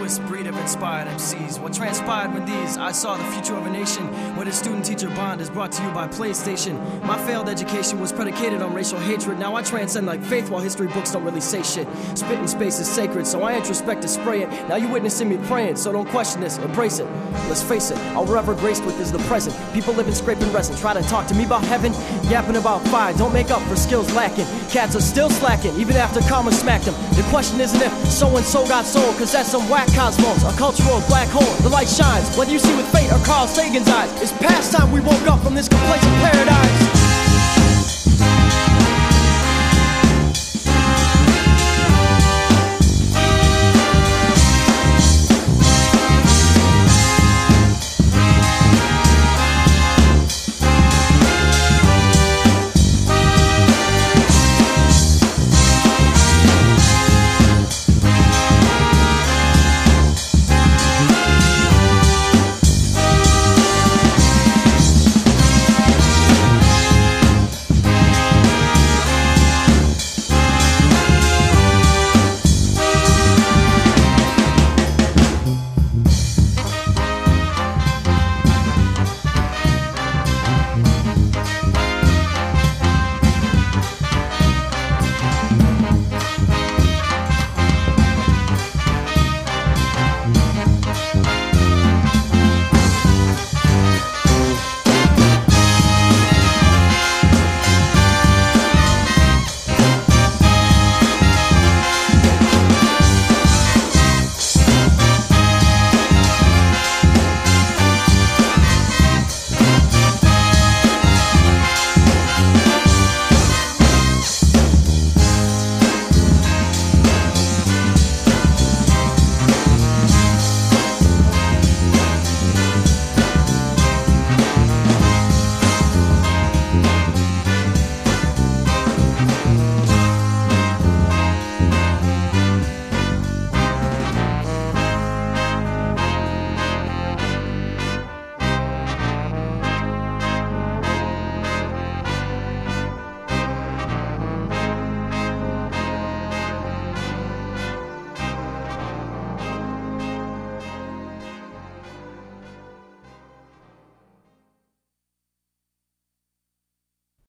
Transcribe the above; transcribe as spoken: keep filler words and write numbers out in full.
this breed of inspired M Cs. What transpired with these? I saw the future of a nation where the student-teacher bond is brought to you by PlayStation. My failed education was predicated on racial hatred. Now I transcend like faith while history books don't really say shit. Spit in space is sacred, so I introspect to spray it. Now you witnessing me praying, so don't question this, embrace it. Let's face it, all we're ever graced with is the present. People living scraping resin, try to talk to me about heaven, yapping about fire, don't make up for skills lacking. Cats are still slacking, even after karma smacked them. The question isn't if so-and-so got sold, cause that's some whack cosmos, a cultural black hole. The light shines, whether you see with fate or Carl Sagan's eyes. It's past time we woke up from this complacent paradise.